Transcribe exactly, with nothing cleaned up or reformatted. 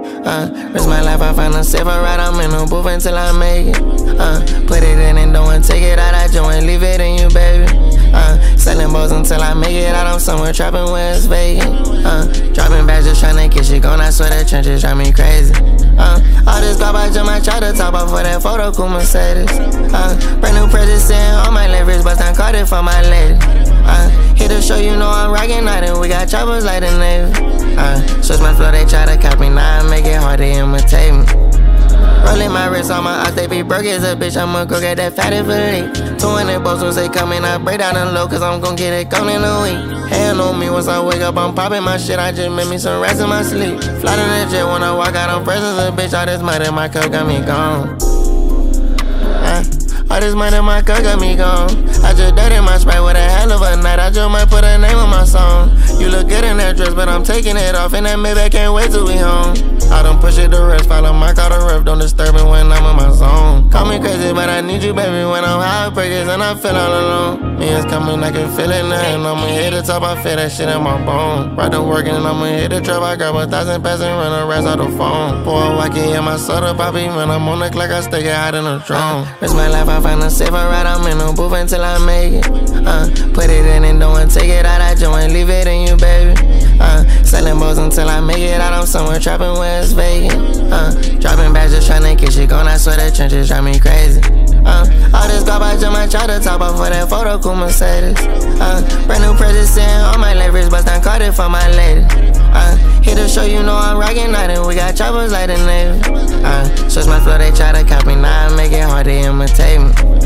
Uh, risk my life, I find a safer ride, I'm in the booth until I make it. Uh, put it in and don't take it out, I join, leave it in you, baby. Uh, selling bows until I make it out, I'm somewhere trapping where it's vacant. Uh, dropping bags just tryna get shit gone, I swear the trenches drive me crazy. Uh, all this garbage I try to top off for that photo, cool Mercedes. Uh, brand new presents in all my leverage, but I'm caught it for my lady. Uh, here to show you know I'm rockin' out and we got choppers like the Navy. Uh, switch my flow, they try to copy, now I make it hard to imitate me. Rolling my wrist on my off, they be broke as a bitch, I'ma go get that fatty for the two hundred boats once they coming, I break down the low, cause I'm gon' get it gone in a week. Hand on me once I wake up, I'm popping my shit, I just made me some rest in my sleep. Fly to the jet when I walk out, I'm fresh as a bitch, all this money in my cup got me gone. Uh, all this money in my cup got me gone. I just dirty my Sprite with a hell of a night, I just might put a name on my song. You look good in that dress, but I'm taking it off, and that maybe I can't wait till we home. I don't push it to rest, follow my car to ref, don't disturb me when I'm in my zone. Call me crazy, but I need you, baby, when I'm high breakers and I feel all alone. Me is coming, I can feel it now, and I'ma hit the top, I feel that shit in my bone. Right to work and I'ma hit the trap, I grab a thousand pass and run the rest out the phone. Pour a wacky in my soda, poppy, when I'm on the clock, I stay it hot in the drone. Risk my life, I find a safer ride, I'm in the booth until I make it. Uh, put it in and don't take it out, I join, leave it in you, baby. Uh, selling bows until I make it out, I'm somewhere trapping where it's vacant. Uh, dropping bags just tryna get shit gone, I swear the trenches drive me crazy. Uh, all this garbage I try to top off for that photo, cool Mercedes. Uh, brand new presents in all my leverage, but I'm caught it for my lady. Uh, here to show you know I'm rockin' out and we got choppers like the Navy. Uh, switch my flow, they try to copy, now I make it hard to imitate me.